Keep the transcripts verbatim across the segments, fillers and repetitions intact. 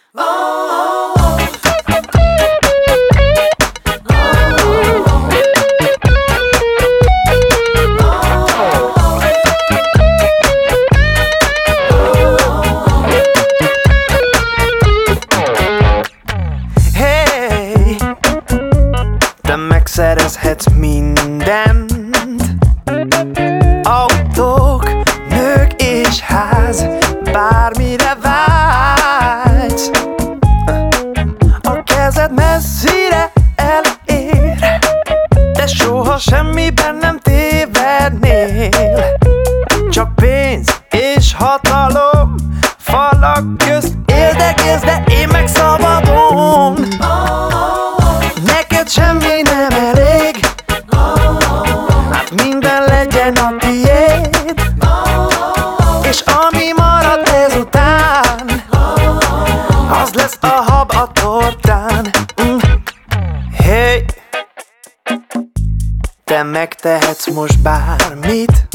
Hey, te megszerezhetsz mindent, autók, nők és ház, bármire vágysz. A kezed messzire elér, de soha semmiben nem tévednél. Csak pénz és hatalom falak közt érdekez, de én meg szabadon. Neked semmi nem elég, hát minden legyen a tiéd, és ami marad ezután, az lesz a hab a tortán. mm. Hey, te megtehetsz most bármit,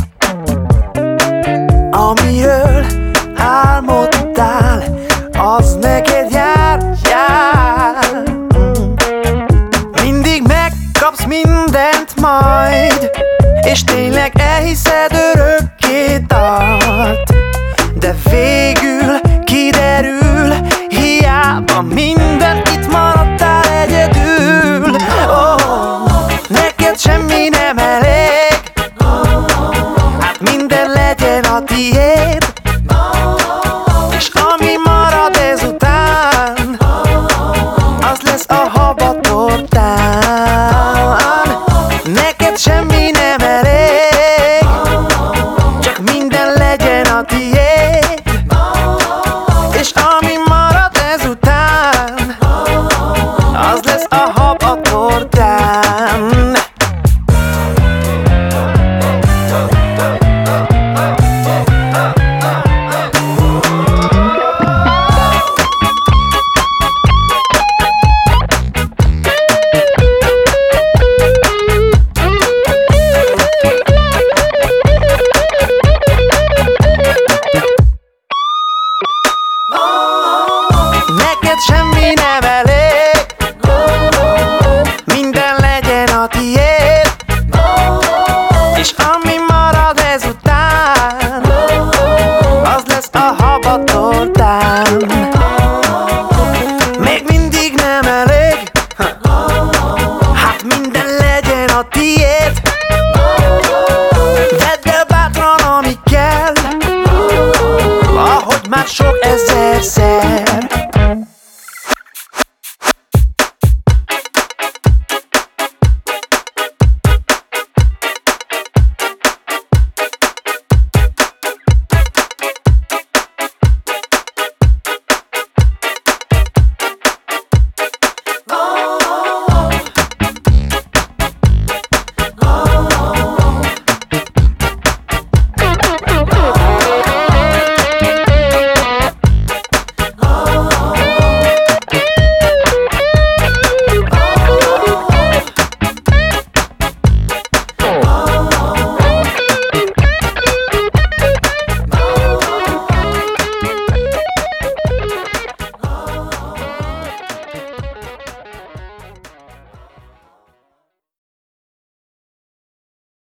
amiről álmodtál, az neked jár, jár. mm. Mindig megkapsz mindent majd, és tényleg elhiszed örökké tart, de végül kiderül, hiába minden, itt maradtál egyedül. Oh, neked semmi nem elég, hát minden legyen a tiéd, és ami marad ezután, az lesz a hab a tortán. Neked semmi nem elég, csak minden legyen a tiéd, és ami marad ezután, az lesz a hab a tortán. Neked semmi nem elég,